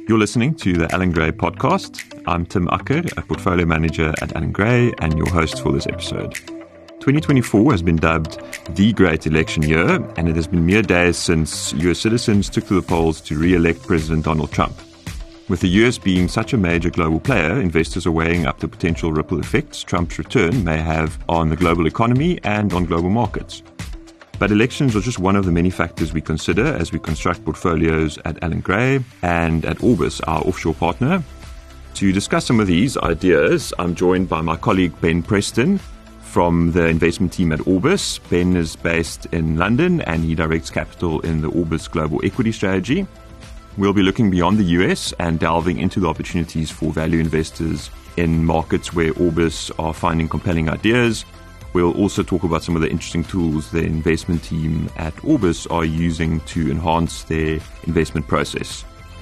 You're listening to the Allan Gray podcast. I'm Tim Acker, a portfolio manager at Allan Gray and your host for this episode. 2024 has been dubbed the great election year, and it has been mere days since US citizens took to the polls to re-elect President Donald Trump. With the US being such a major global player, investors are weighing up the potential ripple effects Trump's return may have on the global economy and on global markets. But elections are just one of the many factors we consider as we construct portfolios at Allan Gray and at Orbis, our offshore partner. To discuss some of these ideas, I'm joined by my colleague Ben Preston from the investment team at Orbis. Ben is based in London and he directs capital in the Orbis Global Equity Strategy. We'll be looking beyond the US and delving into the opportunities for value investors in markets where Orbis are finding compelling ideas. We'll also talk about some of the interesting tools the investment team at Orbis are using to enhance their investment process.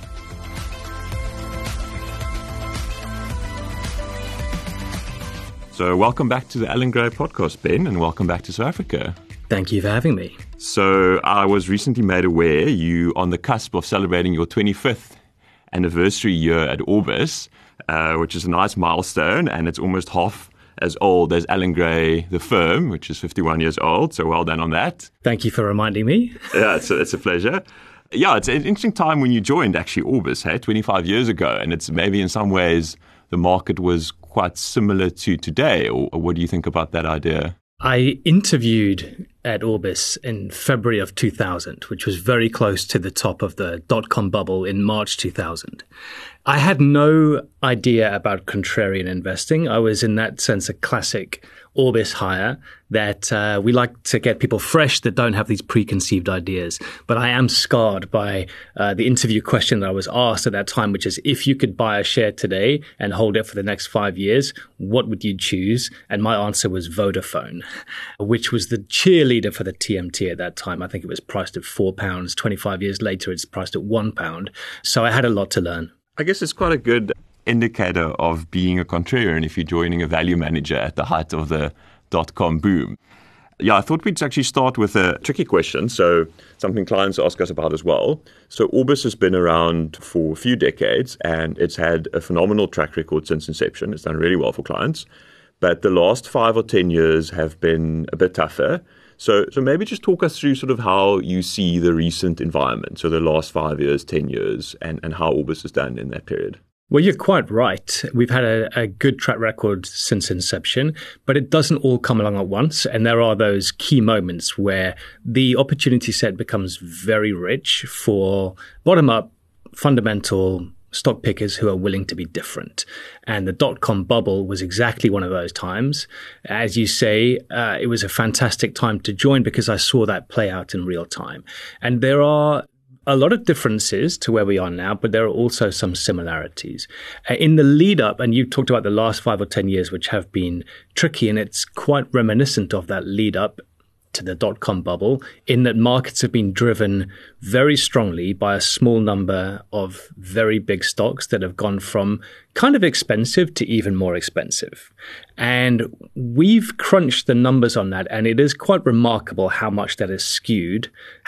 So welcome back to the Allan Gray podcast, Ben, and welcome back to South Africa. Thank you for having me. So I was recently made aware you're on the cusp of celebrating your 25th anniversary year at Orbis, which is a nice milestone, and it's almost half as old as Allan Gray, the firm, which is 51 years old. So well done on that. Thank you for reminding me. Yeah, it's a pleasure. Yeah, it's an interesting time when you joined actually Orbis, 25 years ago. And it's maybe in some ways the market was quite similar to today. Or what do you think about that idea? I interviewed at Orbis in February of 2000, which was very close to the top of the dot-com bubble in March 2000. I had no idea about contrarian investing. I was in that sense a classic Orbis hire that we like to get people fresh that don't have these preconceived ideas. But I am scarred by the interview question that I was asked at that time, which is, if you could buy a share today and hold it for the next 5 years, what would you choose? And my answer was Vodafone, which was the cheerleader for the TMT at that time. I think it was priced at £4. 25 years later, it's priced at £1. So I had a lot to learn. I guess it's quite a good indicator of being a contrarian if you're joining a value manager at the height of the dot-com boom. Yeah, I thought we'd actually start with a tricky question, so something clients ask us about as well. So Orbis has been around for a few decades and it's had a phenomenal track record since inception. It's done really well for clients, but the last 5 or 10 years have been a bit tougher. So maybe just talk us through sort of how you see the recent environment, so the last 5 years, 10 years, and how Orbis has done in that period. Well, you're quite right. We've had a good track record since inception, but it doesn't all come along at once. And there are those key moments where the opportunity set becomes very rich for bottom-up, fundamental stock pickers who are willing to be different. And the dot-com bubble was exactly one of those times. As you say, it was a fantastic time to join because I saw that play out in real time. And there are a lot of differences to where we are now, but there are also some similarities. In the lead up, and you talked about the last 5 or 10 years, which have been tricky, and it's quite reminiscent of that lead up to the dot-com bubble, in that markets have been driven very strongly by a small number of very big stocks that have gone from kind of expensive to even more expensive. And we've crunched the numbers on that, and it is quite remarkable how much that has skewed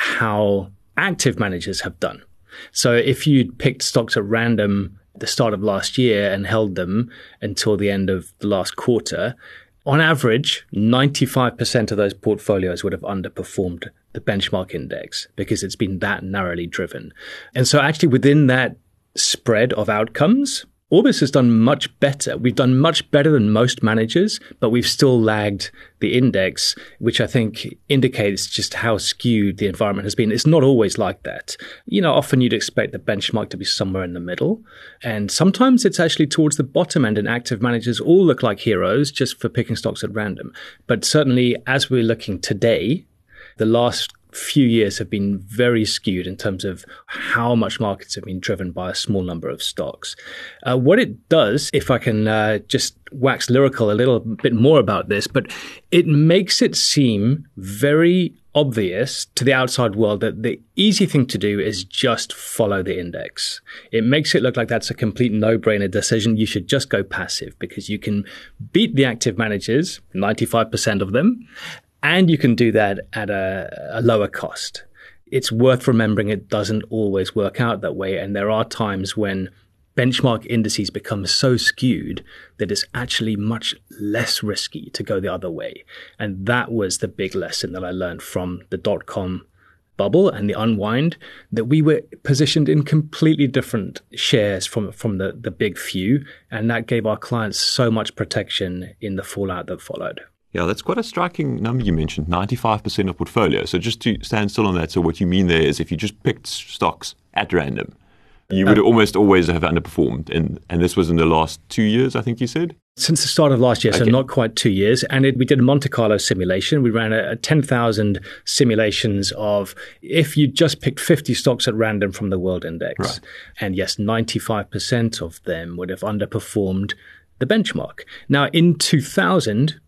how active managers have done. So if you'd picked stocks at random at the start of last year and held them until the end of the last quarter, on average, 95% of those portfolios would have underperformed the benchmark index because it's been that narrowly driven. And so actually within that spread of outcomes, Orbis has done much better. We've done much better than most managers, but we've still lagged the index, which I think indicates just how skewed the environment has been. It's not always like that. You know, often you'd expect the benchmark to be somewhere in the middle. And sometimes it's actually towards the bottom end, and active managers all look like heroes just for picking stocks at random. But certainly as we're looking today, the last few years have been very skewed in terms of how much markets have been driven by a small number of stocks. What it does, if I can just wax lyrical a little bit more about this, but it makes it seem very obvious to the outside world that the easy thing to do is just follow the index. It makes it look like that's a complete no-brainer decision. You should just go passive because you can beat the active managers, 95% of them, and you can do that at a lower cost. it's worth remembering it doesn't always work out that way. And there are times when benchmark indices become so skewed that it's actually much less risky to go the other way. And that was the big lesson that I learned from the dot-com bubble and the unwind, that we were positioned in completely different shares from the big few. And that gave our clients so much protection in the fallout that followed. Yeah, that's quite a striking number you mentioned, 95% of portfolio. So just to stand still on that, so what you mean there is if you just picked stocks at random, you would almost always have underperformed. And this was in the last 2 years, I think you said? Since the start of last year, so not quite 2 years. And we did a Monte Carlo simulation. We ran a 10,000 simulations of if you just picked 50 stocks at random from the world index. Right. And yes, 95% of them would have underperformed the benchmark. Now, in 2000,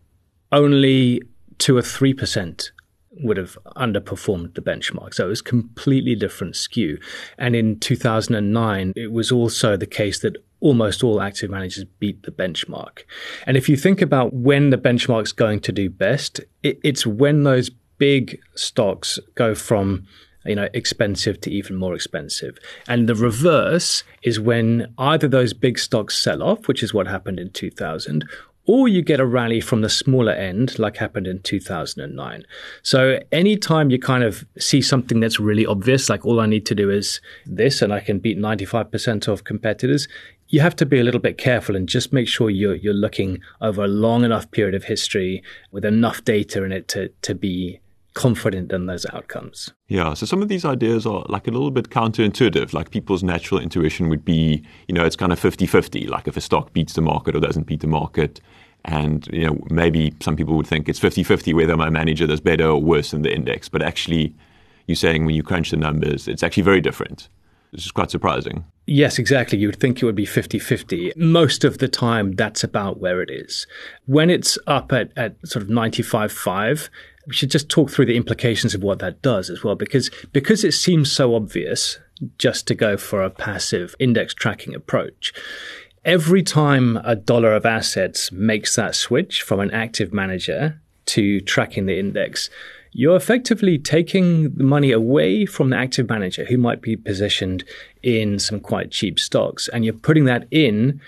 only 2 or 3% would have underperformed the benchmark. So it was completely different skew. And in 2009, it was also the case that almost all active managers beat the benchmark. And if you think about when the benchmark's going to do best, it's when those big stocks go from expensive to even more expensive. And the reverse is when either those big stocks sell off, which is what happened in 2000, or you get a rally from the smaller end, like happened in 2009. So anytime you kind of see something that's really obvious, like all I need to do is this, and I can beat 95% of competitors, you have to be a little bit careful and just make sure you're looking over a long enough period of history with enough data in it to be confident in those outcomes. Yeah, so some of these ideas are like a little bit counterintuitive, like people's natural intuition would be, it's kind of 50-50, like if a stock beats the market or doesn't beat the market. And, maybe some people would think it's 50-50 whether my manager does better or worse than the index. But actually, you're saying when you crunch the numbers, it's actually very different. This is quite surprising. Yes, exactly. You would think it would be 50-50. Most of the time, that's about where it is. When it's up at sort of 95.5, we should just talk through the implications of what that does as well, because it seems so obvious just to go for a passive index tracking approach. Every time a dollar of assets makes that switch from an active manager to tracking the index, you're effectively taking the money away from the active manager who might be positioned in some quite cheap stocks, and you're putting that in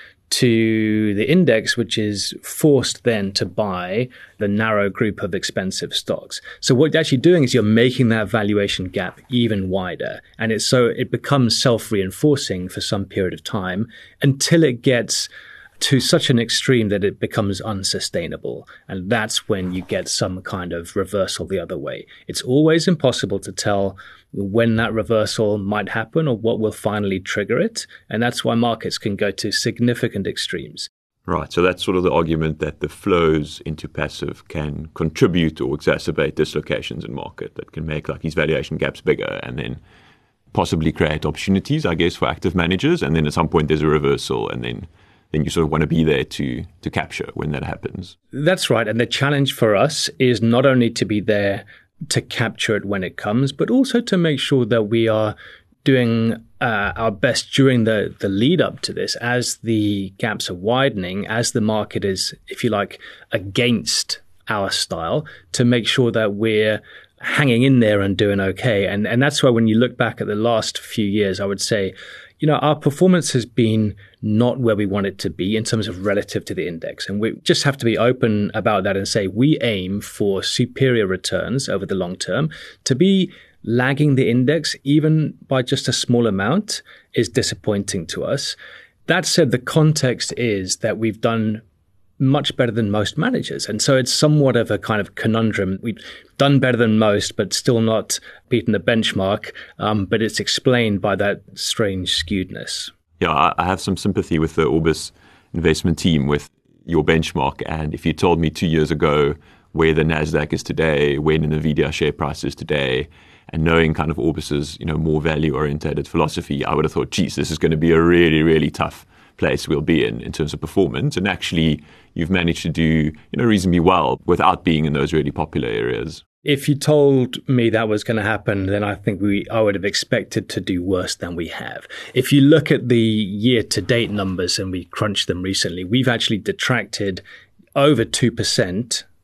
to the index, which is forced then to buy the narrow group of expensive stocks. So what you're actually doing is you're making that valuation gap even wider. And it becomes self-reinforcing for some period of time until it gets to such an extreme that it becomes unsustainable. And that's when you get some kind of reversal the other way. It's always impossible to tell when that reversal might happen or what will finally trigger it. And that's why markets can go to significant extremes. Right. So that's sort of the argument that the flows into passive can contribute or exacerbate dislocations in market that can make like these valuation gaps bigger and then possibly create opportunities, I guess, for active managers. And then at some point there's a reversal and then you sort of want to be there to capture when that happens. That's right. And the challenge for us is not only to be there to capture it when it comes, but also to make sure that we are doing our best during the lead up to this, as the gaps are widening, as the market is, if you like, against our style, to make sure that we're hanging in there and doing okay. And that's why when you look back at the last few years, I would say, our performance has been not where we want it to be in terms of relative to the index. And we just have to be open about that and say we aim for superior returns over the long term. To be lagging the index, even by just a small amount, is disappointing to us. That said, the context is that we've done much better than most managers. And so it's somewhat of a kind of conundrum. We've done better than most, but still not beaten the benchmark. But it's explained by that strange skewedness. Yeah, I have some sympathy with the Orbis investment team with your benchmark. And if you told me 2 years ago where the NASDAQ is today, where the NVIDIA share price is today, and knowing kind of Orbis's, more value-oriented philosophy, I would have thought, geez, this is going to be a really, really tough place we'll be in terms of performance. And actually, you've managed to do, reasonably well without being in those really popular areas. If you told me that was going to happen, then I think I would have expected to do worse than we have. If you look at the year-to-date numbers, and we crunched them recently, we've actually detracted over 2%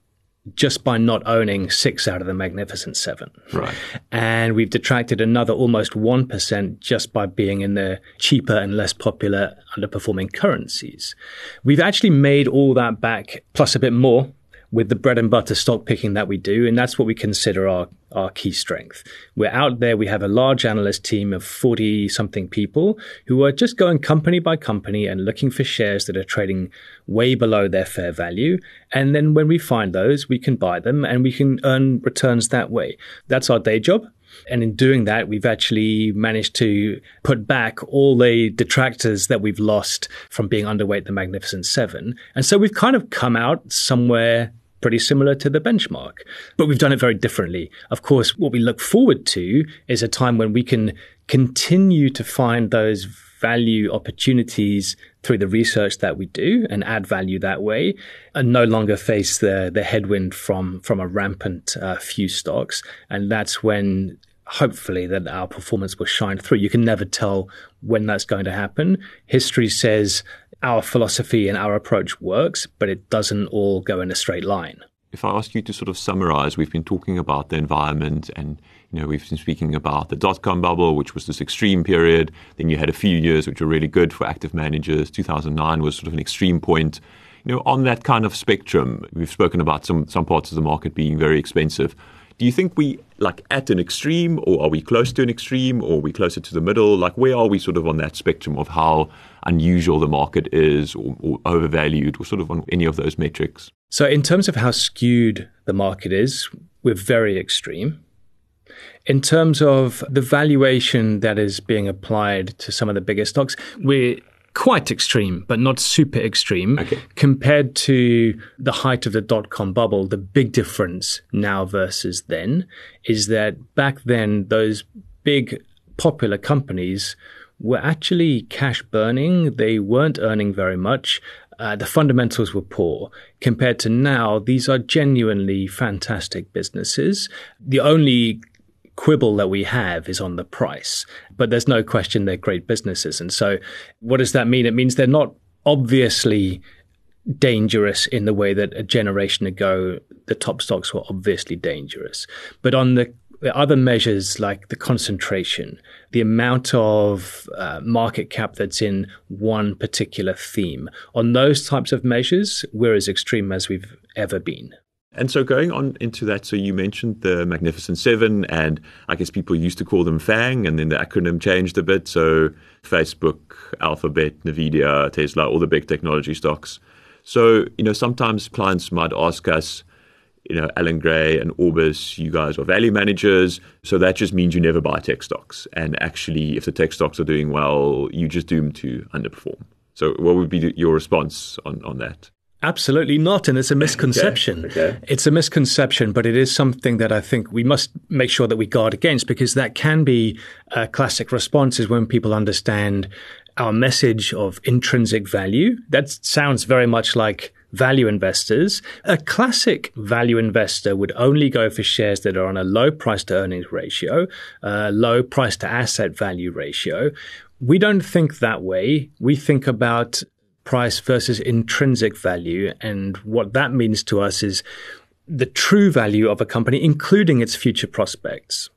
just by not owning 6 out of the Magnificent Seven. Right. And we've detracted another almost 1% just by being in the cheaper and less popular underperforming currencies. We've actually made all that back, plus a bit more, with the bread and butter stock picking that we do. And that's what we consider our key strength. We're out there. We have a large analyst team of 40-something people who are just going company by company and looking for shares that are trading way below their fair value. And then when we find those, we can buy them and we can earn returns that way. That's our day job. And in doing that, we've actually managed to put back all the detractors that we've lost from being underweight the Magnificent Seven. And so we've kind of come out somewhere pretty similar to the benchmark, but we've done it very differently. Of course, what we look forward to is a time when we can continue to find those value opportunities through the research that we do and add value that way, and no longer face the headwind from a rampant few stocks. And that's when hopefully that our performance will shine through. You can never tell when that's going to happen. History says our philosophy and our approach works, but it doesn't all go in a straight line. If I ask you to sort of summarize, we've been talking about the environment and, we've been speaking about the dot-com bubble, which was this extreme period. Then you had a few years which were really good for active managers. 2009 was sort of an extreme point. On that kind of spectrum, we've spoken about some parts of the market being very expensive. Do you think we at an extreme, or are we close to an extreme, or are we closer to the middle? Where are we sort of on that spectrum of how unusual the market is, or overvalued, or sort of on any of those metrics? So in terms of how skewed the market is, we're very extreme. In terms of the valuation that is being applied to some of the bigger stocks, we're quite extreme, but not super extreme. Okay. Compared to the height of the dot-com bubble, the big difference now versus then is that back then, those big popular companies were actually cash burning. They weren't earning very much. The fundamentals were poor. Compared to now, these are genuinely fantastic businesses. The only quibble that we have is on the price, but there's no question they're great businesses. And so what does that mean? It means they're not obviously dangerous in the way that a generation ago, the top stocks were obviously dangerous. But on the other measures like the concentration, the amount of market cap that's in one particular theme, on those types of measures, we're as extreme as we've ever been. And so going on into that, so you mentioned the Magnificent Seven, and I guess people used to call them FANG, and then the acronym changed a bit. So Facebook, Alphabet, Nvidia, Tesla, all the big technology stocks. So, sometimes clients might ask us, Allan Gray and Orbis, you guys are value managers. So that just means you never buy tech stocks. And actually, if the tech stocks are doing well, you just doomed to underperform. So what would be your response on that? Absolutely not. And it's a misconception. Okay. It's a misconception, but it is something that I think we must make sure that we guard against, because that can be a classic response is when people understand our message of intrinsic value. That sounds very much like value investors. A classic value investor would only go for shares that are on a low price to earnings ratio, low price to asset value ratio. We don't think that way. We think about price versus intrinsic value. And what that means to us is the true value of a company, including its future prospects.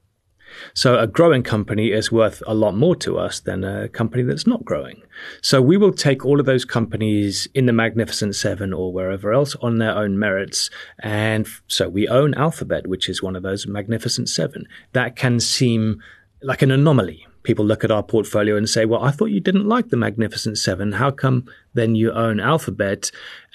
So a growing company is worth a lot more to us than a company that's not growing. So we will take all of those companies in the Magnificent Seven or wherever else on their own merits. And so we own Alphabet, which is one of those Magnificent Seven. That can seem like an anomaly. People look at our portfolio and say, well, I thought you didn't like the Magnificent Seven. How come then you own Alphabet?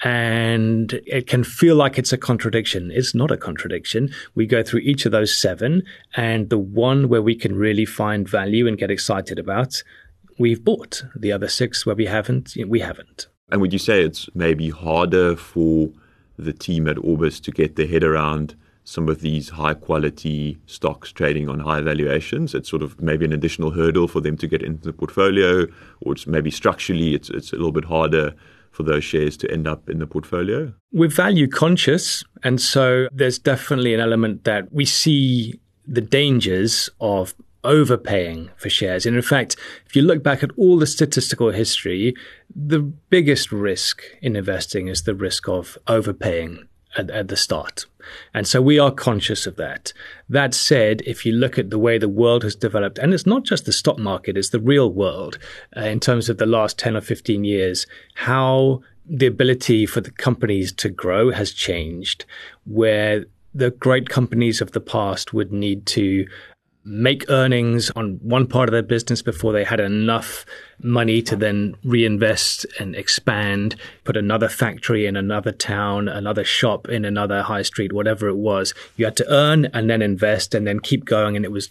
And it can feel like it's a contradiction. It's not a contradiction. We go through each of those seven, and the one where we can really find value and get excited about, we've bought. The other six where we haven't, we haven't. And would you say it's maybe harder for the team at Orbis to get their head around some of these high-quality stocks trading on high valuations? It's sort of maybe an additional hurdle for them to get into the portfolio, or it's maybe structurally it's a little bit harder for those shares to end up in the portfolio? We're value conscious, and so there's definitely an element that we see the dangers of overpaying for shares. And in fact, if you look back at all the statistical history, the biggest risk in investing is the risk of overpaying at the start. And so we are conscious of that. That said, if you look at the way the world has developed, and it's not just the stock market, it's the real world, in terms of the last 10 or 15 years, how the ability for the companies to grow has changed, where the great companies of the past would need to make earnings on one part of their business before they had enough money to then reinvest and expand, put another factory in another town, another shop in another high street, whatever it was. You had to earn and then invest and then keep going. And it was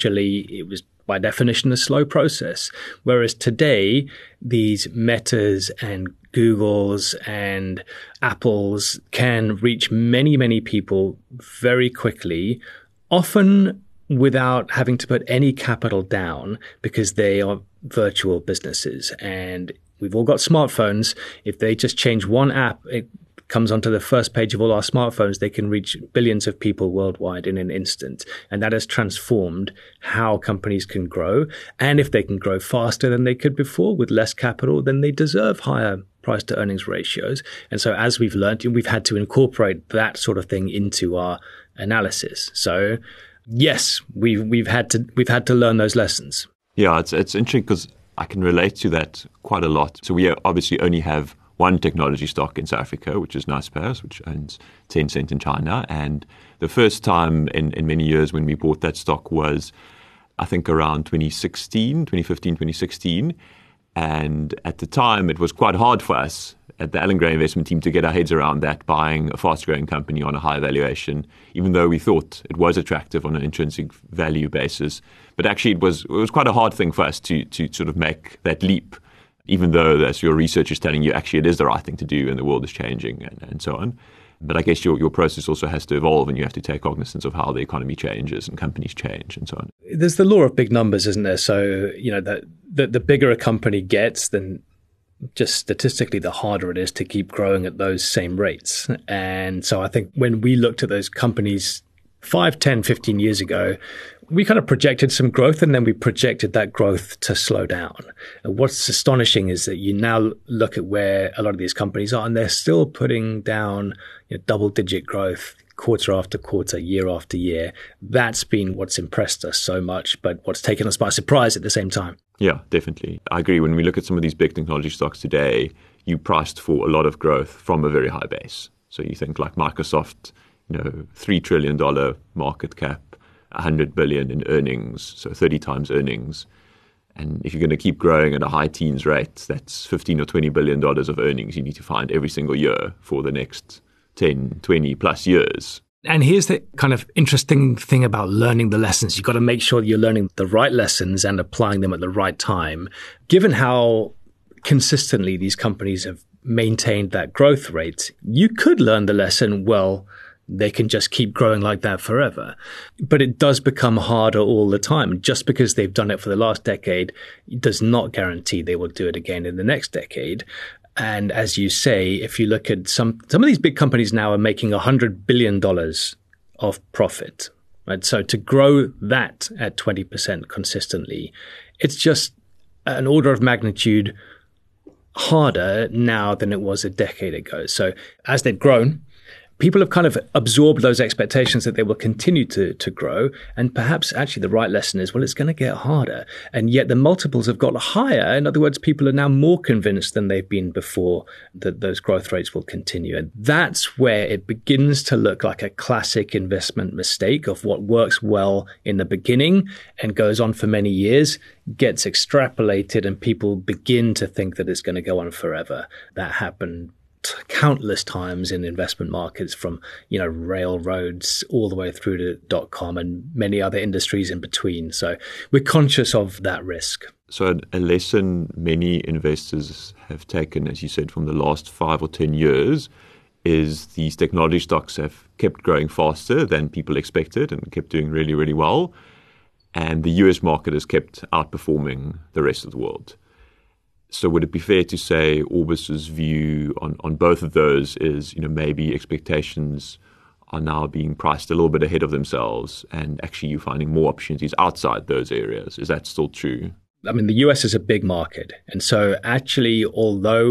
by definition a slow process. Whereas today, these Metas and Googles and Apples can reach many, many people very quickly, often without having to put any capital down because they are virtual businesses. And we've all got smartphones. If they just change one app, it comes onto the first page of all our smartphones, they can reach billions of people worldwide in an instant. And that has transformed how companies can grow. And if they can grow faster than they could before with less capital, then they deserve higher price to earnings ratios. And so as we've learned, we've had to incorporate that sort of thing into our analysis. So yes, we've had to learn those lessons. Yeah, it's interesting because I can relate to that quite a lot. So we obviously only have one technology stock in South Africa, which is Naspers, which owns Tencent in China. And the first time in many years when we bought that stock was, I think, around 2015, 2016. And at the time, it was quite hard for us at the Allan Gray investment team to get our heads around that, buying a fast-growing company on a high valuation, even though we thought it was attractive on an intrinsic value basis. But actually, it was quite a hard thing for us to sort of make that leap, even though, as your research is telling you, actually it is the right thing to do and the world is changing and so on. But I guess your process also has to evolve and you have to take cognizance of how the economy changes and companies change and so on. There's the law of big numbers, isn't there? So, the bigger a company gets, then just statistically, the harder it is to keep growing at those same rates. And so I think when we looked at those companies 5, 10, 15 years ago, we kind of projected some growth and then we projected that growth to slow down. And what's astonishing is that you now look at where a lot of these companies are and they're still putting down double-digit growth quarter after quarter, year after year. That's been what's impressed us so much, but what's taken us by surprise at the same time. Yeah, definitely. I agree. When we look at some of these big technology stocks today, you priced for a lot of growth from a very high base. So you think like Microsoft, $3 trillion market cap, 100 billion in earnings, so 30 times earnings. And if you're going to keep growing at a high teens rate, that's $15 or $20 billion of earnings you need to find every single year for the next 10, 20 plus years. And here's the kind of interesting thing about learning the lessons. You've got to make sure you're learning the right lessons and applying them at the right time. Given how consistently these companies have maintained that growth rate, you could learn the lesson, well, they can just keep growing like that forever. But it does become harder all the time. Just because they've done it for the last decade does not guarantee they will do it again in the next decade. And as you say, if you look at some of these big companies now are making $100 billion of profit, right? So to grow that at 20% consistently, it's just an order of magnitude harder now than it was a decade ago. So as they've grown, people have kind of absorbed those expectations that they will continue to grow. And perhaps actually the right lesson is, well, it's going to get harder. And yet the multiples have got higher. In other words, people are now more convinced than they've been before that those growth rates will continue. And that's where it begins to look like a classic investment mistake of what works well in the beginning and goes on for many years, gets extrapolated, and people begin to think that it's going to go on forever. That happened countless times in investment markets, from railroads all the way through to .com and many other industries in between. So we're conscious of that risk. So a lesson many investors have taken, as you said, from the last 5 or 10 years is these technology stocks have kept growing faster than people expected and kept doing really, really well. And the US market has kept outperforming the rest of the world. So would it be fair to say Orbis's view on both of those is, maybe expectations are now being priced a little bit ahead of themselves and actually you're finding more opportunities outside those areas? Is that still true? I mean, the US is a big market. And so actually, although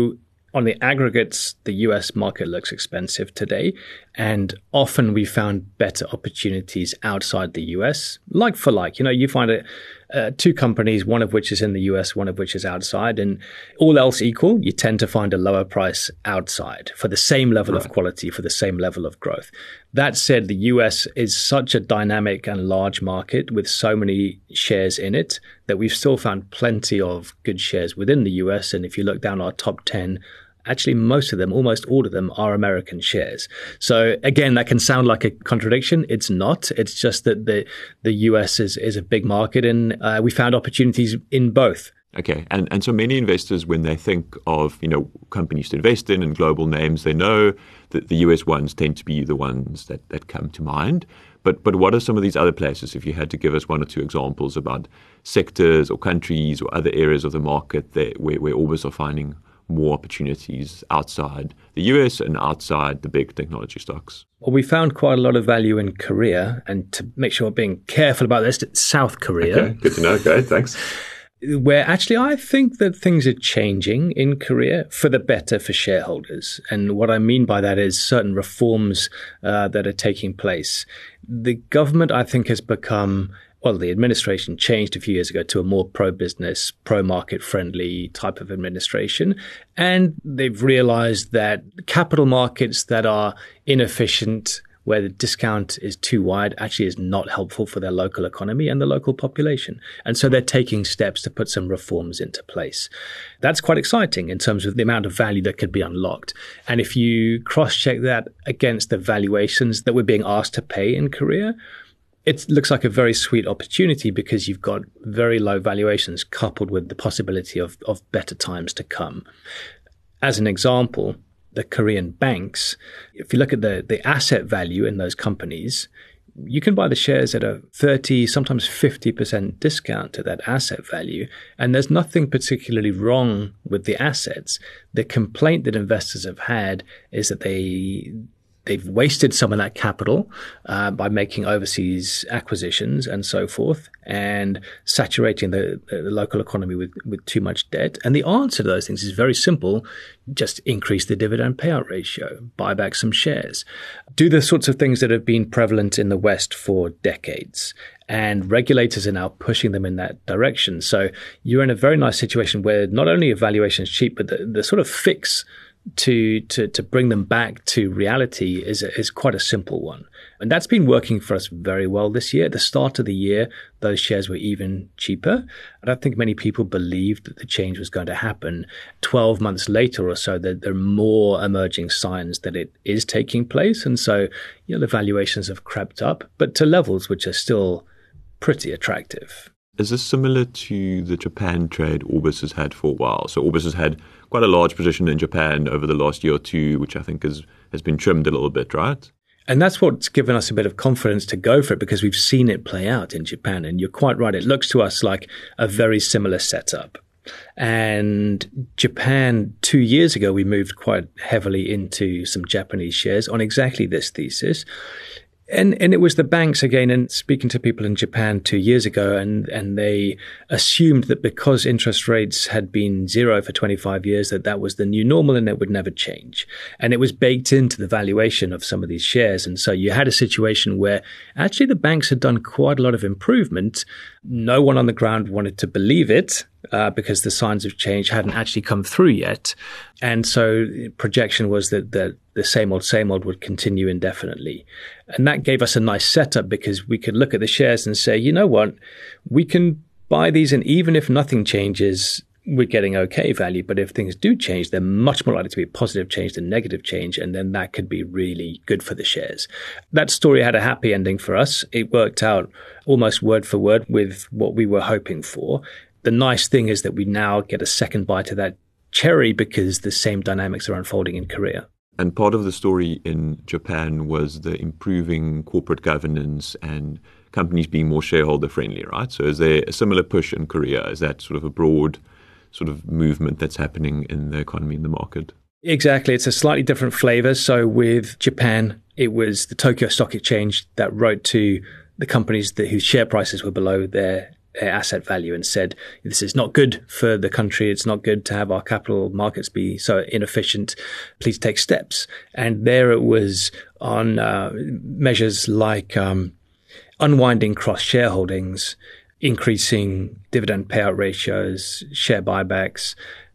On the aggregates, the US market looks expensive today, and often we found better opportunities outside the US, like for like. You find two companies, one of which is in the US, one of which is outside, and all else equal, you tend to find a lower price outside for the same level of quality, for the same level of growth. That said, the US is such a dynamic and large market with so many shares in it that we've still found plenty of good shares within the US. And if you look down our top 10, actually, most of them, almost all of them, are American shares. So again, that can sound like a contradiction. It's not. It's just that the US is a big market, and we found opportunities in both. Okay. And so many investors, when they think of, companies to invest in and global names, they know that the US ones tend to be the ones that come to mind. But what are some of these other places, if you had to give us one or two examples about sectors or countries or other areas of the market where Orbis are finding more opportunities outside the US and outside the big technology stocks? Well, we found quite a lot of value in Korea, and to make sure we're being careful about this, South Korea. Okay, good to know. Great, thanks. Where actually I think that things are changing in Korea for the better for shareholders. And what I mean by that is certain reforms that are taking place. The government, I think, has become the administration changed a few years ago to a more pro-business, pro-market-friendly type of administration. And they've realized that capital markets that are inefficient, where the discount is too wide, actually is not helpful for their local economy and the local population. And so they're taking steps to put some reforms into place. That's quite exciting in terms of the amount of value that could be unlocked. And if you cross-check that against the valuations that we're being asked to pay in Korea, it looks like a very sweet opportunity because you've got very low valuations coupled with the possibility of better times to come. As an example, the Korean banks, if you look at the asset value in those companies, you can buy the shares at a 30, sometimes 50% discount to that asset value. And there's nothing particularly wrong with the assets. The complaint that investors have had is that they've wasted some of that capital by making overseas acquisitions and so forth, and saturating the local economy with too much debt. And the answer to those things is very simple. Just increase the dividend payout ratio, buy back some shares, do the sorts of things that have been prevalent in the West for decades. And regulators are now pushing them in that direction. So you're in a very nice situation where not only are valuations cheap, but the sort of fix to bring them back to reality is quite a simple one. And that's been working for us very well this year. At the start of the year, those shares were even cheaper. I don't think many people believed that the change was going to happen. 12 months later or so, there are more emerging signs that it is taking place. And so, the valuations have crept up, but to levels which are still pretty attractive. Is this similar to the Japan trade Orbis has had for a while? So Orbis has had quite a large position in Japan over the last year or two, which I think has been trimmed a little bit, right? And that's what's given us a bit of confidence to go for it, because we've seen it play out in Japan. And you're quite right. It looks to us like a very similar setup. And Japan, 2 years ago, we moved quite heavily into some Japanese shares on exactly this thesis. And it was the banks again, and speaking to people in Japan 2 years ago, and they assumed that because interest rates had been zero for 25 years, that was the new normal and it would never change. And it was baked into the valuation of some of these shares. And so you had a situation where actually the banks had done quite a lot of improvement. No one on the ground wanted to believe it because the signs of change hadn't actually come through yet. And so projection was that the same old would continue indefinitely. And that gave us a nice setup because we could look at the shares and say, you know what, we can buy these, and even if nothing changes, we're getting okay value. But if things do change, they're much more likely to be positive change than negative change. And then that could be really good for the shares. That story had a happy ending for us. It worked out almost word for word with what we were hoping for. The nice thing is that we now get a second bite of that cherry because the same dynamics are unfolding in Korea. And part of the story in Japan was the improving corporate governance and companies being more shareholder friendly, right? So is there a similar push in Korea? Is that sort of a broad sort of movement that's happening in the economy, in the market? Exactly. It's a slightly different flavor. So with Japan, it was the Tokyo Stock Exchange that wrote to the companies whose share prices were below their asset value and said, this is not good for the country. It's not good to have our capital markets be so inefficient. Please take steps. And there it was on measures like unwinding cross-shareholdings, increasing dividend payout ratios, share buybacks.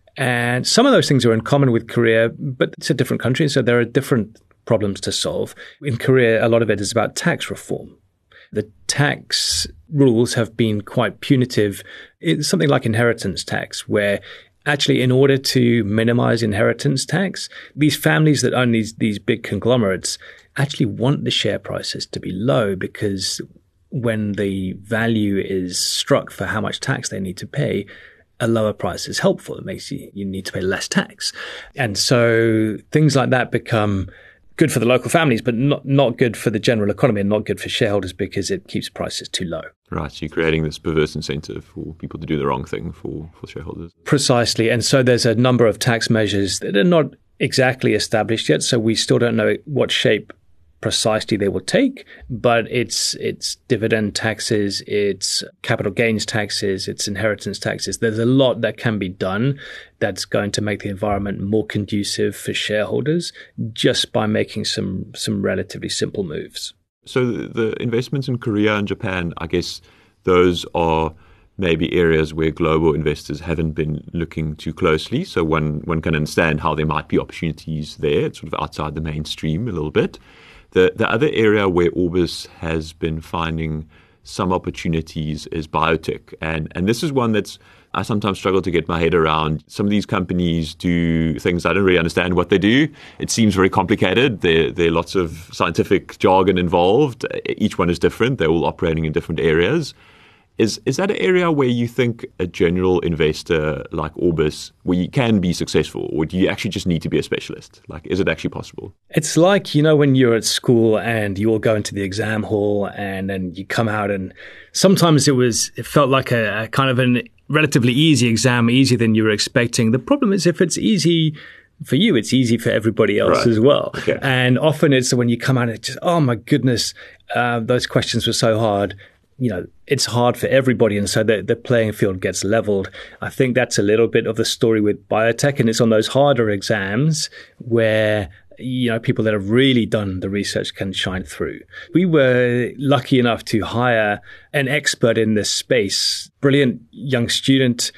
And some of those things are in common with Korea, but it's a different country, so there are different problems to solve. In Korea, a lot of it is about tax reform. The tax rules have been quite punitive. It's something like inheritance tax, where actually in order to minimize inheritance tax, these families that own these big conglomerates actually want the share prices to be low, because when the value is struck for how much tax they need to pay, a lower price is helpful. It makes you need to pay less tax. And so things like that become good for the local families, but not good for the general economy and not good for shareholders because it keeps prices too low. Right. So you're creating this perverse incentive for people to do the wrong thing for shareholders. Precisely. And so there's a number of tax measures that are not exactly established yet. So we still don't know what shape precisely they will take, but it's dividend taxes, it's capital gains taxes, it's inheritance taxes. There's a lot that can be done that's going to make the environment more conducive for shareholders just by making some relatively simple moves. So the investments in Korea and Japan, I guess those are maybe areas where global investors haven't been looking too closely. So one can understand how there might be opportunities there. It's sort of outside the mainstream a little bit. The other area where Orbis has been finding some opportunities is biotech. And this is one that's I sometimes struggle to get my head around. Some of these companies do things I don't really understand what they do. It seems very complicated. There are lots of scientific jargon involved. Each one is different. They're all operating in different areas. Is that an area where you think a general investor like Orbis, where you can be successful, or do you actually just need to be a specialist? Like, is it actually possible? It's like, when you're at school and you all go into the exam hall and then you come out, and sometimes it felt like a kind of a relatively easy exam, easier than you were expecting. The problem is if it's easy for you, it's easy for everybody else as well. Okay. And often it's when you come out and it's just, oh my goodness, those questions were so hard. It's hard for everybody, and so the playing field gets leveled. I think that's a little bit of the story with biotech, and it's on those harder exams where people that have really done the research can shine through. We were lucky enough to hire an expert in this space, brilliant young student,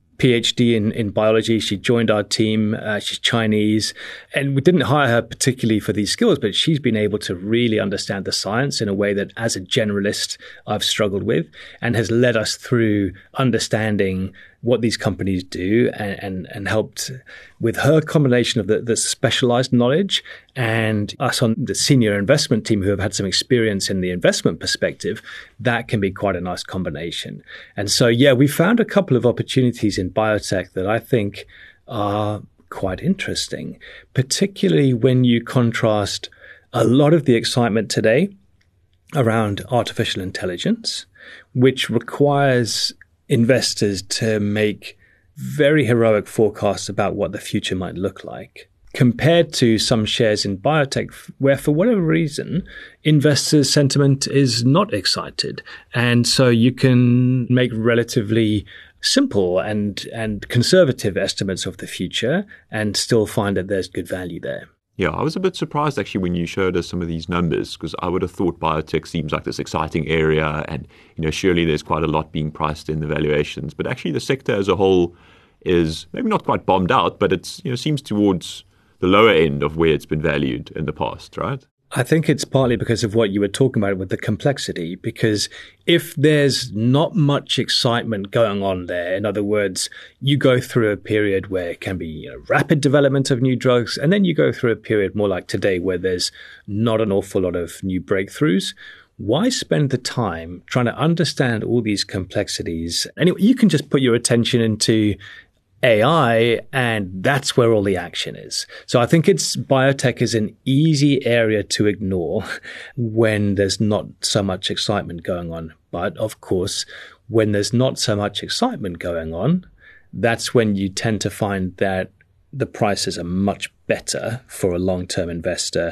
PhD in biology. She joined our team. She's Chinese. And we didn't hire her particularly for these skills, but she's been able to really understand the science in a way that as a generalist I've struggled with, and has led us through understanding what these companies do, and helped with her combination of the specialized knowledge and us on the senior investment team who have had some experience in the investment perspective. That can be quite a nice combination. And so, we found a couple of opportunities in biotech that I think are quite interesting, particularly when you contrast a lot of the excitement today around artificial intelligence, which requires investors to make very heroic forecasts about what the future might look like, compared to some shares in biotech where, for whatever reason, investors' sentiment is not excited. And so you can make relatively simple and conservative estimates of the future and still find that there's good value there. Yeah, I was a bit surprised actually when you showed us some of these numbers, because I would have thought biotech seems like this exciting area, and surely there's quite a lot being priced in the valuations. But actually the sector as a whole is maybe not quite bombed out, but it's seems towards the lower end of where it's been valued in the past, right? I think it's partly because of what you were talking about with the complexity, because if there's not much excitement going on there, in other words, you go through a period where it can be rapid development of new drugs, and then you go through a period more like today where there's not an awful lot of new breakthroughs. Why spend the time trying to understand all these complexities? Anyway, you can just put your attention into AI, and that's where all the action is. So I think biotech is an easy area to ignore when there's not so much excitement going on. But of course, when there's not so much excitement going on, that's when you tend to find that the prices are much better for a long-term investor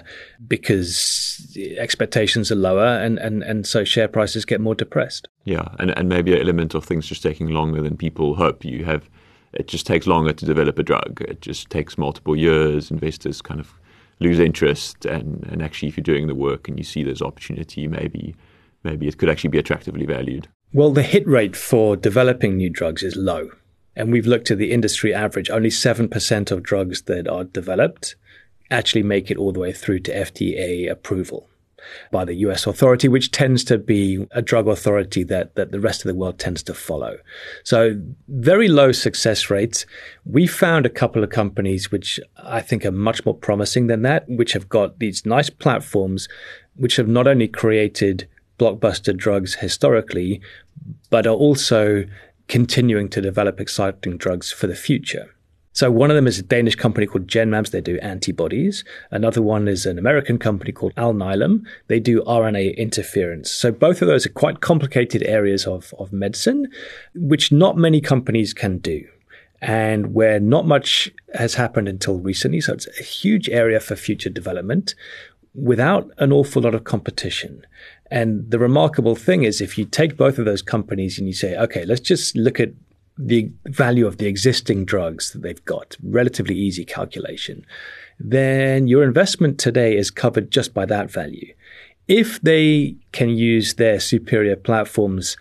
because expectations are lower and so share prices get more depressed. Yeah, and maybe an element of things just taking longer than people hope. It just takes longer to develop a drug. It just takes multiple years. Investors kind of lose interest, and actually if you're doing the work and you see there's opportunity, maybe it could actually be attractively valued. Well, the hit rate for developing new drugs is low. And we've looked at the industry average. Only 7% of drugs that are developed actually make it all the way through to FDA approval by the US authority, which tends to be a drug authority that the rest of the world tends to follow. So very low success rates. We found a couple of companies which I think are much more promising than that, which have got these nice platforms, which have not only created blockbuster drugs historically, but are also continuing to develop exciting drugs for the future. So one of them is a Danish company called Genmab. They do antibodies. Another one is an American company called Alnylam. They do RNA interference. So both of those are quite complicated areas of medicine, which not many companies can do, and where not much has happened until recently. So it's a huge area for future development without an awful lot of competition. And the remarkable thing is if you take both of those companies and you say, okay, let's just look at the value of the existing drugs that they've got, relatively easy calculation, then your investment today is covered just by that value. If they can use their superior platforms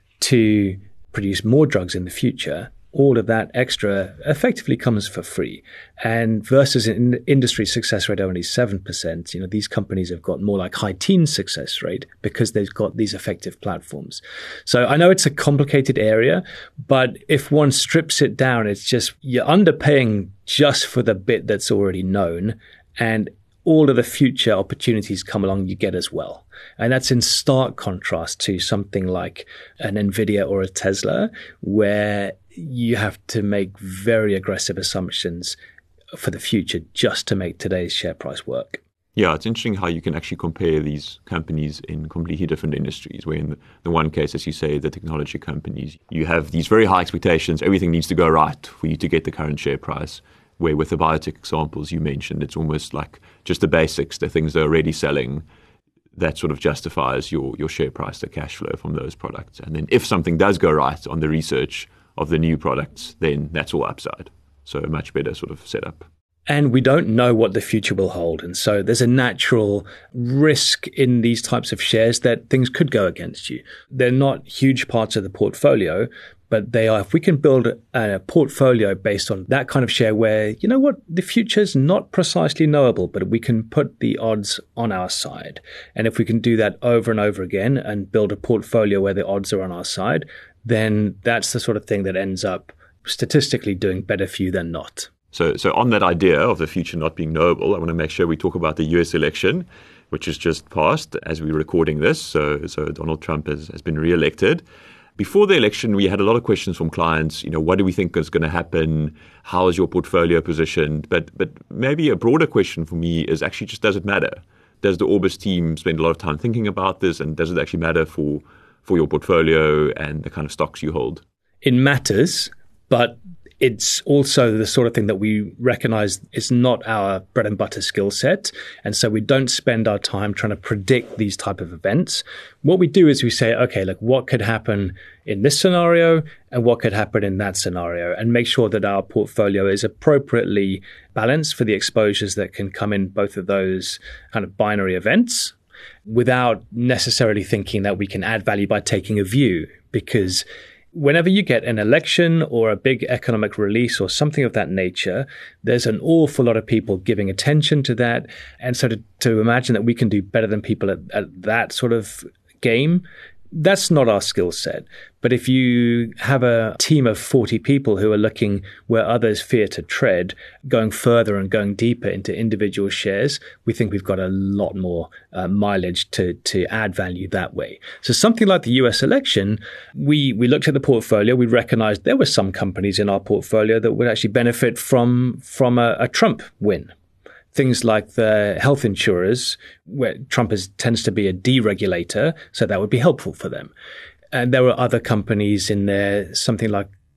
to produce more drugs in the future, all of that extra effectively comes for free. And versus an industry success rate of only 7%, these companies have got more like high teens success rate because they've got these effective platforms. So I know it's a complicated area, but if one strips it down, it's just you're underpaying just for the bit that's already known, and all of the future opportunities come along you get as well. And that's in stark contrast to something like an NVIDIA or a Tesla, where you have to make very aggressive assumptions for the future just to make today's share price work. Yeah, it's interesting how you can actually compare these companies in completely different industries, where in the one case, as you say, the technology companies, you have these very high expectations. Everything needs to go right for you to get the current share price. Where with the biotech examples you mentioned, it's almost like just the basics, the things they're already selling, that sort of justifies your share price, the cash flow from those products. And then if something does go right on the research of the new products, then that's all upside. So a much better sort of setup. And we don't know what the future will hold. And so there's a natural risk in these types of shares that things could go against you. They're not huge parts of the portfolio, but they are. If we can build a portfolio based on that kind of share where, the future is not precisely knowable, but we can put the odds on our side. And if we can do that over and over again and build a portfolio where the odds are on our side, then that's the sort of thing that ends up statistically doing better for you than not. So on that idea of the future not being knowable, I want to make sure we talk about the US election, which has just passed as we're recording this. So Donald Trump has been re-elected. Before the election, we had a lot of questions from clients. What do we think is going to happen? How is your portfolio positioned? But maybe a broader question for me is actually just, does it matter? Does the Orbis team spend a lot of time thinking about this? And does it actually matter for your portfolio and the kind of stocks you hold? It matters, but it's also the sort of thing that we recognize is not our bread and butter skill set. And so we don't spend our time trying to predict these type of events. What we do is we say, okay, look, what could happen in this scenario and what could happen in that scenario, and make sure that our portfolio is appropriately balanced for the exposures that can come in both of those kind of binary events, without necessarily thinking that we can add value by taking a view. Because whenever you get an election or a big economic release or something of that nature, there's an awful lot of people giving attention to that. And so to imagine that we can do better than people at that sort of game, that's not our skill set. But if you have a team of 40 people who are looking where others fear to tread, going further and going deeper into individual shares, we think we've got a lot more mileage to add value that way. So something like the US election, we looked at the portfolio, we recognized there were some companies in our portfolio that would actually benefit from a Trump win. Things like the health insurers, where Trump tends to be a deregulator, so that would be helpful for them. And there were other companies in there, something like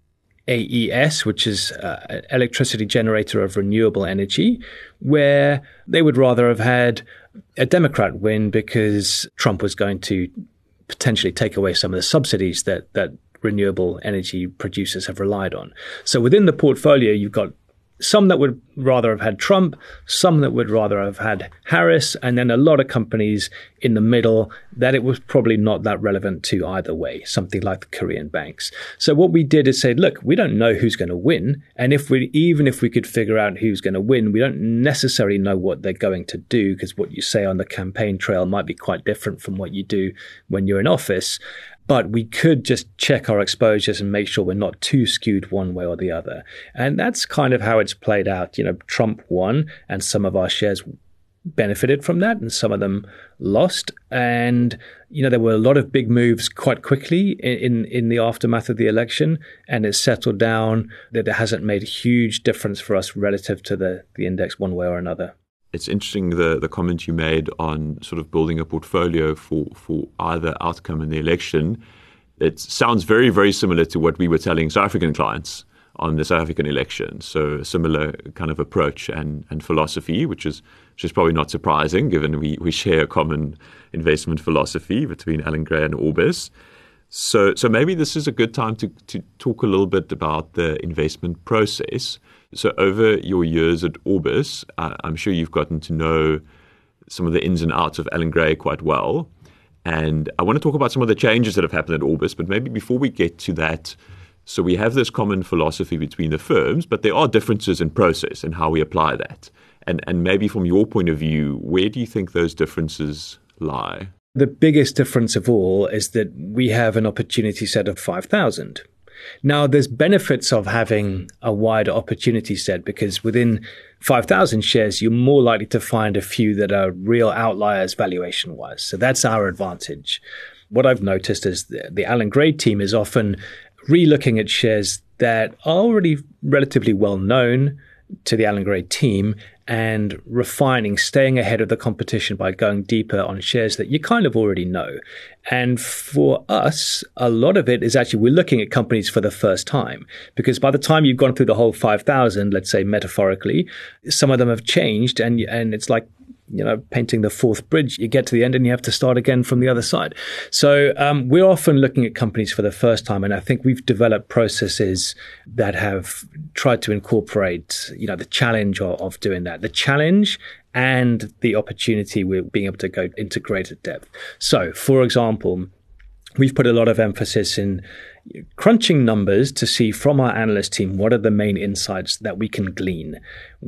AES, which is an electricity generator of renewable energy, where they would rather have had a Democrat win because Trump was going to potentially take away some of the subsidies that renewable energy producers have relied on. So within the portfolio, you've got some that would rather have had Trump, some that would rather have had Harris, and then a lot of companies in the middle that it was probably not that relevant to either way, something like the Korean banks. So what we did is say, look, we don't know who's going to win. And even if we could figure out who's going to win, we don't necessarily know what they're going to do, because what you say on the campaign trail might be quite different from what you do when you're in office. But we could just check our exposures and make sure we're not too skewed one way or the other. And that's kind of how it's played out. Trump won, and some of our shares benefited from that, and some of them lost. And, there were a lot of big moves quite quickly in the aftermath of the election, and it settled down. That it hasn't made a huge difference for us relative to the index one way or another. It's interesting the comment you made on sort of building a portfolio for either outcome in the election. It sounds very, very similar to what we were telling South African clients on the South African election. So a similar kind of approach and philosophy, which is probably not surprising given we share a common investment philosophy between Allan Gray and Orbis. So maybe this is a good time to talk a little bit about the investment process. So over your years at Orbis, I'm sure you've gotten to know some of the ins and outs of Allan Gray quite well. And I want to talk about some of the changes that have happened at Orbis, but maybe before we get to that, so we have this common philosophy between the firms, but there are differences in process and how we apply that. And maybe from your point of view, where do you think those differences lie? The biggest difference of all is that we have an opportunity set of 5,000. Now, there's benefits of having a wider opportunity set, because within 5,000 shares, you're more likely to find a few that are real outliers valuation-wise. So that's our advantage. What I've noticed is the Allan Gray team is often re-looking at shares that are already relatively well known to the Allan Gray team and refining, staying ahead of the competition by going deeper on shares that you kind of already know. And for us, a lot of it is actually we're looking at companies for the first time, because by the time you've gone through the whole 5,000, let's say metaphorically, some of them have changed, and it's like painting the fourth bridge. You get to the end and you have to start again from the other side. So we're often looking at companies for the first time, and I think we've developed processes that have tried to incorporate, the challenge of doing that, the challenge and the opportunity with being able to go into greater depth. So, for example, we've put a lot of emphasis in crunching numbers to see from our analyst team what are the main insights that we can glean.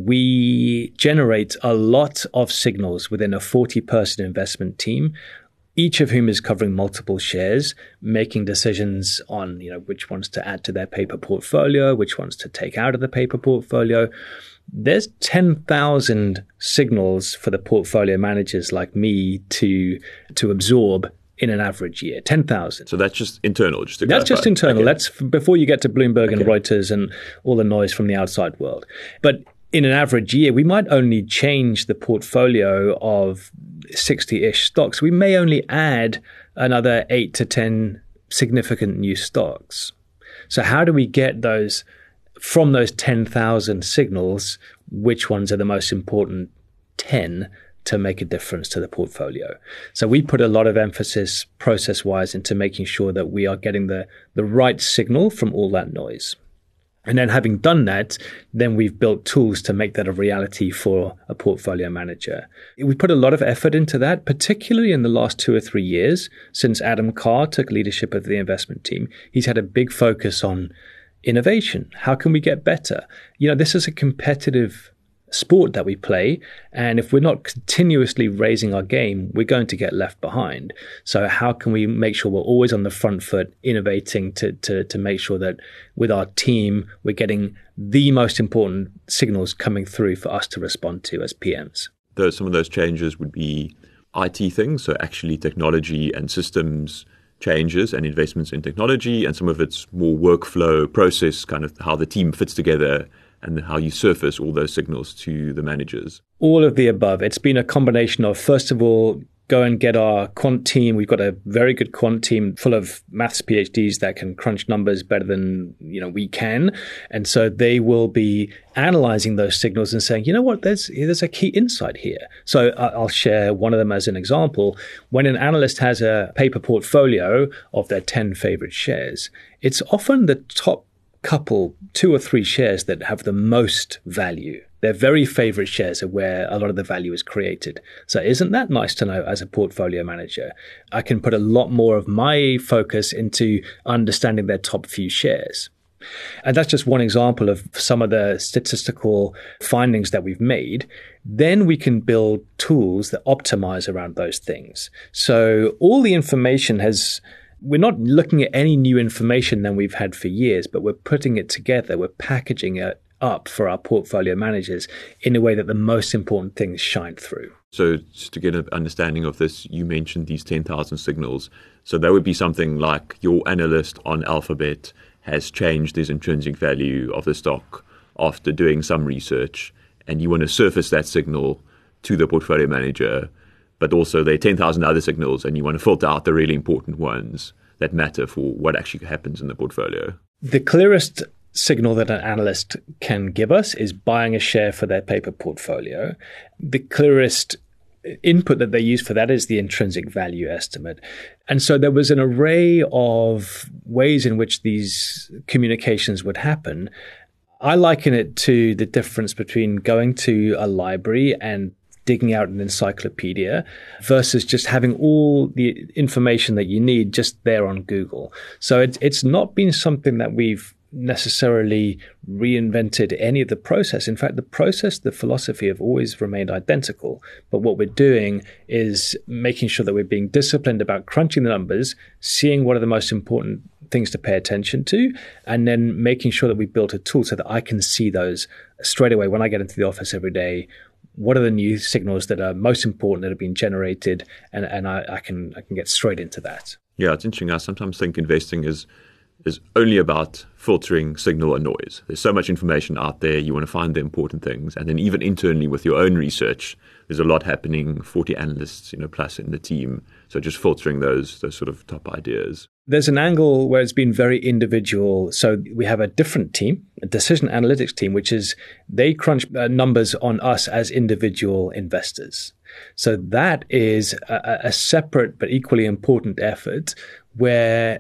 We generate a lot of signals within a 40-person investment team, each of whom is covering multiple shares, making decisions on which ones to add to their paper portfolio, which ones to take out of the paper portfolio. There's 10,000 signals for the portfolio managers like me to absorb in an average year, 10,000. So that's just internal, just to clarify. That's just internal. Okay. That's before you get to Bloomberg and Reuters and all the noise from the outside world. But in an average year, we might only change the portfolio of 60-ish stocks. We may only add another 8 to 10 significant new stocks. So how do we get those, from those 10,000 signals, which ones are the most important 10 to make a difference to the portfolio? So we put a lot of emphasis process-wise into making sure that we are getting the right signal from all that noise. And then having done that, then we've built tools to make that a reality for a portfolio manager. We put a lot of effort into that, particularly in the last 2 or 3 years since Adam Carr took leadership of the investment team. He's had a big focus on innovation. How can we get better? This is a competitive sport that we play, and if we're not continuously raising our game, we're going to get left behind. So how can we make sure we're always on the front foot, innovating to make sure that with our team we're getting the most important signals coming through for us to respond to as PMs? Some of those changes would be IT things, so actually technology and systems changes and investments in technology, and some of it's more workflow process, kind of how the team fits together and how you surface all those signals to the managers. All of the above. It's been a combination of, first of all, go and get our quant team. We've got a very good quant team full of maths PhDs that can crunch numbers better than we can. And so they will be analyzing those signals and saying, you know what, there's a key insight here. So I'll share one of them as an example. When an analyst has a paper portfolio of their 10 favorite shares, it's often the top couple, 2 or 3 shares that have the most value. Their very favorite shares are where a lot of the value is created. So isn't that nice to know as a portfolio manager? I can put a lot more of my focus into understanding their top few shares. And that's just one example of some of the statistical findings that we've made. Then we can build tools that optimize around those things. So all the information we're not looking at any new information than we've had for years, but we're putting it together. We're packaging it up for our portfolio managers in a way that the most important things shine through. So just to get an understanding of this, you mentioned these 10,000 signals. So that would be something like your analyst on Alphabet has changed his intrinsic value of the stock after doing some research, and you want to surface that signal to the portfolio manager, but also there are 10,000 other signals, and you want to filter out the really important ones that matter for what actually happens in the portfolio. The clearest signal that an analyst can give us is buying a share for their paper portfolio. The clearest input that they use for that is the intrinsic value estimate. And so there was an array of ways in which these communications would happen. I liken it to the difference between going to a library and digging out an encyclopedia versus just having all the information that you need just there on Google. So it's not been something that we've necessarily reinvented any of the process. In fact, the philosophy have always remained identical. But what we're doing is making sure that we're being disciplined about crunching the numbers, seeing what are the most important things to pay attention to, and then making sure that we built a tool so that I can see those straight away when I get into the office every day. What are the new signals that are most important that have been generated, and I can get straight into that. Yeah, it's interesting. I sometimes think investing is only about filtering signal and noise. There's so much information out there. You want to find the important things. And then even internally with your own research, there's a lot happening, 40 analysts, plus in the team. So just filtering those sort of top ideas. There's an angle where it's been very individual. So we have a different team, a decision analytics team, which is they crunch numbers on us as individual investors. So that is a separate but equally important effort where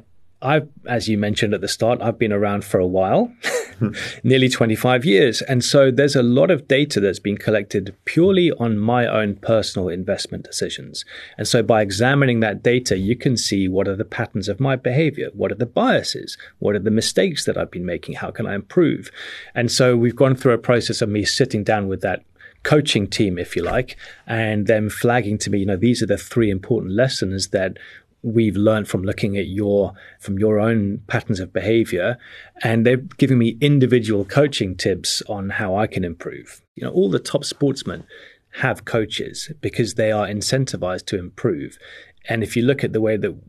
as you mentioned at the start, I've been around for a while, nearly 25 years. And so there's a lot of data that's been collected purely on my own personal investment decisions. And so by examining that data, you can see what are the patterns of my behavior? What are the biases? What are the mistakes that I've been making? How can I improve? And so we've gone through a process of me sitting down with that coaching team, if you like, and them flagging to me, these are the 3 important lessons that we've learned from looking at your own patterns of behavior, and they're giving me individual coaching tips on how I can improve. All the top sportsmen have coaches because they are incentivized to improve. And if you look at the way that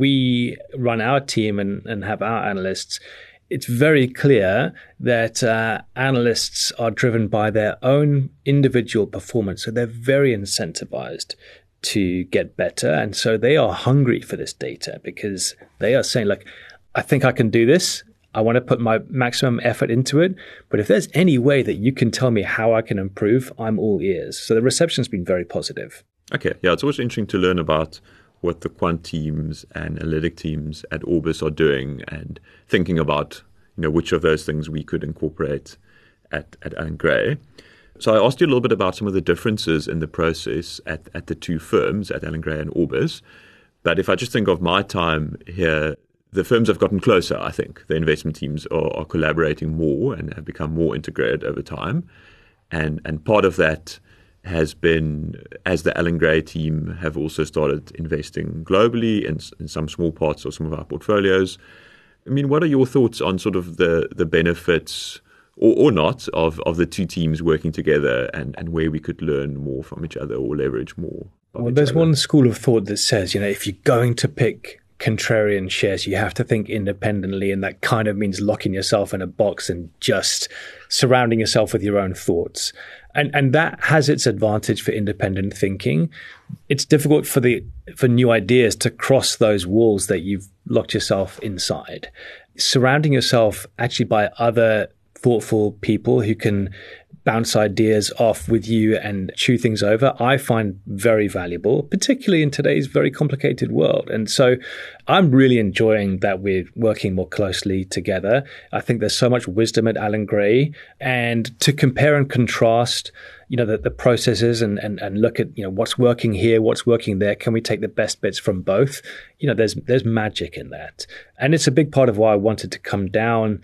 we run our team and have our analysts, it's very clear that analysts are driven by their own individual performance. So they're very incentivized to get better. And so they are hungry for this data because they are saying, like, I think I can do this. I want to put my maximum effort into it. But if there's any way that you can tell me how I can improve, I'm all ears. So the reception's been very positive. Okay. Yeah, it's always interesting to learn about what the quant teams and analytic teams at Orbis are doing and thinking about, which of those things we could incorporate at Allan Gray. So I asked you a little bit about some of the differences in the process at the 2 firms, at Allan Gray and Orbis. But if I just think of my time here, the firms have gotten closer, I think. The investment teams are collaborating more and have become more integrated over time. And part of that has been, as the Allan Gray team have also started investing globally in some small parts of some of our portfolios. I mean, what are your thoughts on sort of the benefits or not of the 2 teams working together and where we could learn more from each other or leverage more? Well, there's one school of thought that says, if you're going to pick contrarian shares. You have to think independently, and that kind of means locking yourself in a box and just surrounding yourself with your own thoughts. And that has its advantage for independent thinking. It's difficult for new ideas to cross those walls that you've locked yourself inside. Surrounding yourself actually by other thoughtful people who can bounce ideas off with you and chew things over, I find very valuable, particularly in today's very complicated world. And so I'm really enjoying that we're working more closely together. I think there's so much wisdom at Allan Gray, and to compare and contrast, the processes and look at, what's working here, what's working there. Can we take the best bits from both? There's magic in that. And it's a big part of why I wanted to come down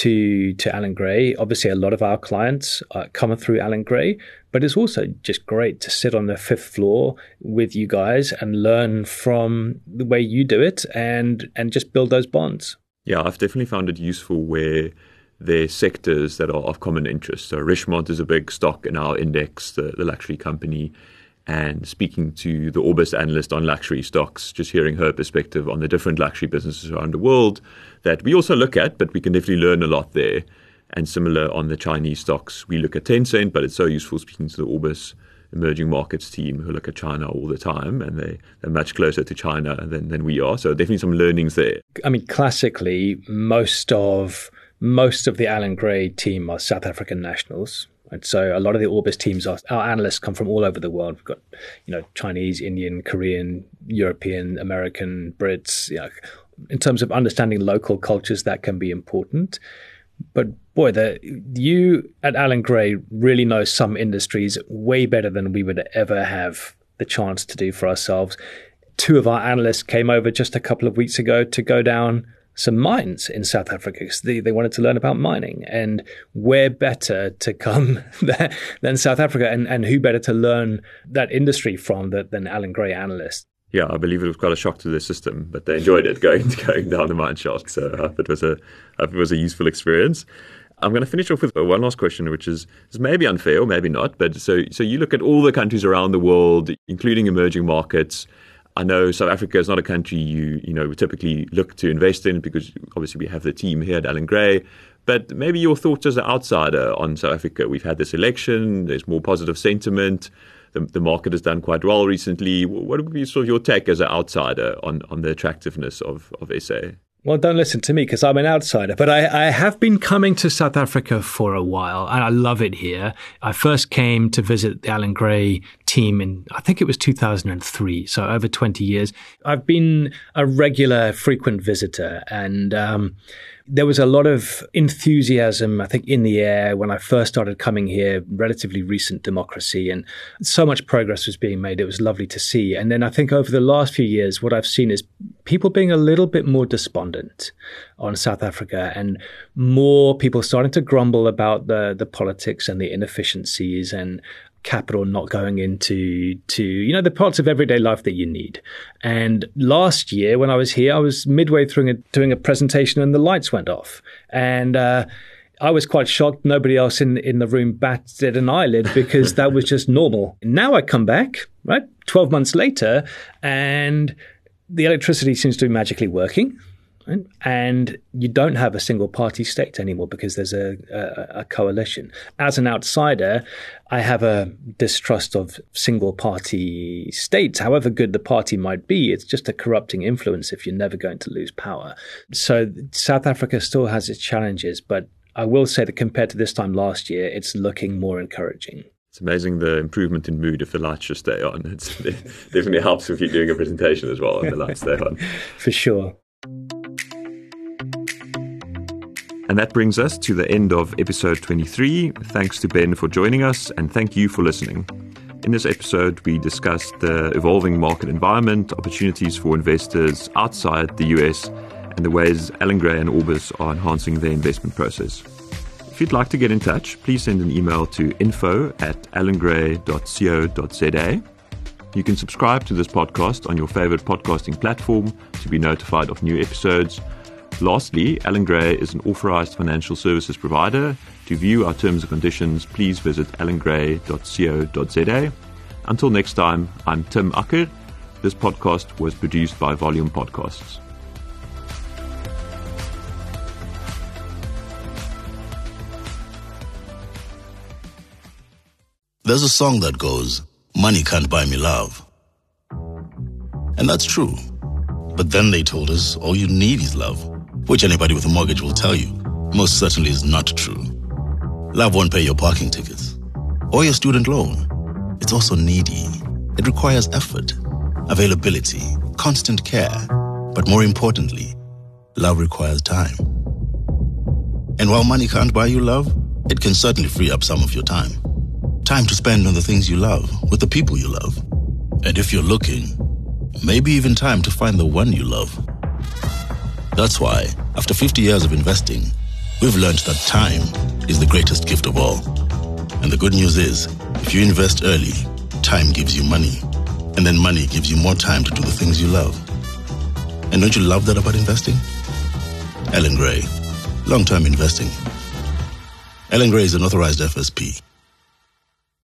to Allan Gray. Obviously, a lot of our clients come through Allan Gray, but it's also just great to sit on the 5th floor with you guys and learn from the way you do it and just build those bonds. Yeah, I've definitely found it useful where there's sectors that are of common interest. So Richemont is a big stock in our index, the luxury company. And speaking to the Orbis analyst on luxury stocks, just hearing her perspective on the different luxury businesses around the world that we also look at, but we can definitely learn a lot there. And similar on the Chinese stocks, we look at Tencent, but it's so useful speaking to the Orbis emerging markets team who look at China all the time, and they're much closer to China than we are. So definitely some learnings there. I mean, classically, most of the Allan Gray team are South African nationals. And so a lot of the Orbis teams, our analysts come from all over the world. We've got, Chinese, Indian, Korean, European, American, Brits. In terms of understanding local cultures, that can be important. But boy, you at Allan Gray really know some industries way better than we would ever have the chance to do for ourselves. 2 of our analysts came over just a couple of weeks ago to go down some mines in South Africa because they wanted to learn about mining. And where better to come than South Africa, and who better to learn that industry from than Allan Gray analysts? Yeah, I believe it was quite a shock to the system, but they enjoyed it going down the mine shaft. So I hope it was a useful experience. I'm going to finish off with one last question, which is maybe unfair or maybe not. But so you look at all the countries around the world, including emerging markets. I know South Africa is not a country you typically look to invest in because obviously we have the team here at Allan Gray. But maybe your thoughts as an outsider on South Africa. We've had this election. There's more positive sentiment. The market has done quite well recently. What would be sort of your take as an outsider on the attractiveness of SA? Well, don't listen to me because I'm an outsider, but I have been coming to South Africa for a while and I love it here. I first came to visit the Allan Gray team in, I think it was 2003, so over 20 years. I've been a regular, frequent visitor, and there was a lot of enthusiasm, I think, in the air when I first started coming here, relatively recent democracy, and so much progress was being made. It was lovely to see. And then I think over the last few years, what I've seen is people being a little bit more despondent on South Africa, and more people starting to grumble about the politics and the inefficiencies and capital not going into the parts of everyday life that you need. And last year when I was here, I was midway through doing a presentation and the lights went off. And I was quite shocked. Nobody else in the room batted an eyelid because that was just normal. Now I come back, right, 12 months later, and the electricity seems to be magically working. Right? And you don't have a single party state anymore because there's a coalition. As an outsider, I have a distrust of single party states. However good the party might be, it's just a corrupting influence if you're never going to lose power. So South Africa still has its challenges, but I will say that compared to this time last year, it's looking more encouraging. It's amazing the improvement in mood if the lights just stay on. It definitely helps if you're doing a presentation as well and the lights stay on. For sure. And that brings us to the end of episode 23. Thanks to Ben for joining us, and thank you for listening. In this episode, we discussed the evolving market environment, opportunities for investors outside the US, and the ways Allan Gray and Orbis are enhancing their investment process. If you'd like to get in touch, please send an email to info@allangray.co.za. You can subscribe to this podcast on your favorite podcasting platform to be notified of new episodes. Lastly, Allan Gray is an authorized financial services provider. To view our terms and conditions, please visit allangray.co.za. Until next time, I'm Tim Akker. This podcast was produced by Volume Podcasts. There's a song that goes, "Money can't buy me love." And that's true. But then they told us all you need is love, which anybody with a mortgage will tell you most certainly is not true. Love won't pay your parking tickets or your student loan. It's also needy. It requires effort, availability, constant care. But more importantly, love requires time. And while money can't buy you love, it can certainly free up some of your time. Time to spend on the things you love, with the people you love. And if you're looking, maybe even time to find the one you love. That's why, after 50 years of investing, we've learned that time is the greatest gift of all. And the good news is, if you invest early, time gives you money. And then money gives you more time to do the things you love. And don't you love that about investing? Ellen Gray, long-term investing. Ellen Gray is an authorized FSP.